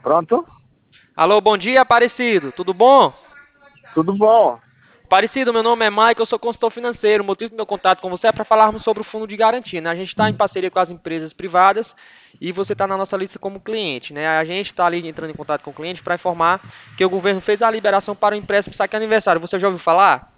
Pronto? Alô, bom dia, Aparecido. Tudo bom? Tudo bom? Aparecido, meu nome é Mike, eu sou consultor financeiro. O motivo do meu contato com você é para falarmos sobre o fundo de garantia, né? A gente está em parceria com as empresas privadas e você está na nossa lista como cliente, né? A gente está ali entrando em contato com o cliente para informar que o governo fez a liberação para o empréstimo saque aniversário. Você já ouviu falar?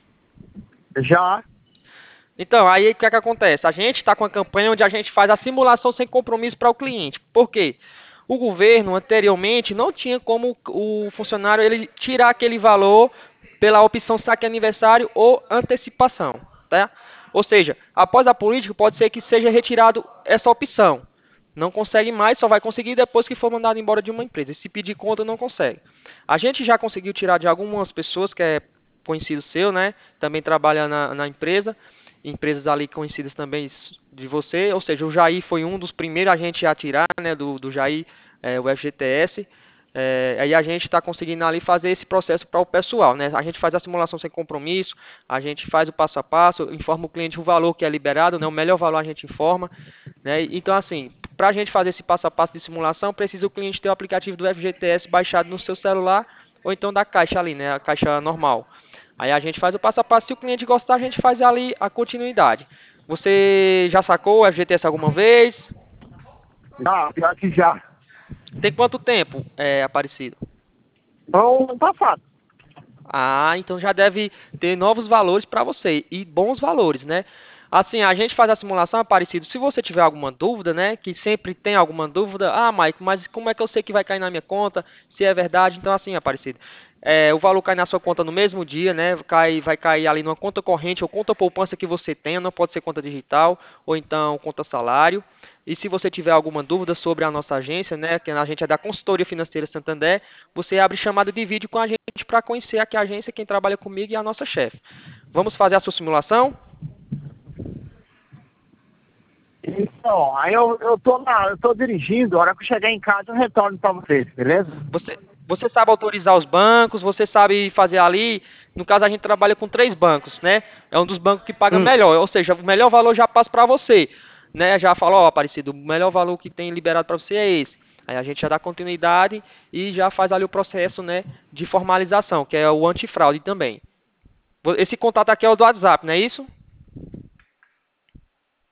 Já? Então, aí o que é que acontece? A gente está com a campanha onde a gente faz a simulação sem compromisso para o cliente. Por quê? O governo anteriormente não tinha como o funcionário ele tirar aquele valor pela opção saque aniversário ou antecipação, tá? Ou seja, após a política pode ser que seja retirado essa opção. Não consegue mais, só vai conseguir depois que for mandado embora de uma empresa. E se pedir conta, não consegue. A gente já conseguiu tirar de algumas pessoas que é conhecido seu, né? Também trabalha na empresa, empresas ali conhecidas também de você, ou seja, o Jair foi um dos primeiros a gente a tirar, né, do Jair, o FGTS, aí a gente está conseguindo ali fazer esse processo para o pessoal, né? A gente faz a simulação sem compromisso, a gente faz o passo a passo, informa o cliente o valor que é liberado, né? O melhor valor a gente informa, né? Então, assim, para a gente fazer esse passo a passo de simulação, precisa o cliente ter o aplicativo do FGTS baixado no seu celular ou então da caixa ali, né? A caixa normal. Aí a gente faz o passo a passo. Se o cliente gostar, a gente faz ali a continuidade. Você já sacou o FGTS alguma vez? Já, pior que já. Tem quanto tempo, Aparecido? Então, passado. Ah, então já deve ter novos valores para você e bons valores, né? Assim, a gente faz a simulação, Aparecido. Se você tiver alguma dúvida, né? Que sempre tem alguma dúvida. Ah, Mike, mas como é que eu sei que vai cair na minha conta? Se é verdade? Então, assim, Aparecido. O valor cai na sua conta no mesmo dia, né? Vai cair ali numa conta corrente ou conta poupança que você tenha. Não pode ser conta digital ou então conta salário. E se você tiver alguma dúvida sobre a nossa agência, né, que a gente é da Consultoria Financeira Santander, você abre chamada de vídeo com a gente para conhecer aqui a agência, quem trabalha comigo e a nossa chefe. Vamos fazer a sua simulação? Então, aí eu tô dirigindo, a hora que eu chegar em casa eu retorno pra vocês, beleza? Você sabe autorizar os bancos, você sabe fazer ali. No caso, a gente trabalha com três bancos, né? É um dos bancos que paga Hum. melhor, ou seja, o melhor valor já passa para você, né? Já falou, ó, Aparecido, o melhor valor que tem liberado para você é esse. Aí a gente já dá continuidade e já faz ali o processo, né, de formalização, que é o antifraude também. Esse contato aqui é o do WhatsApp, não é isso?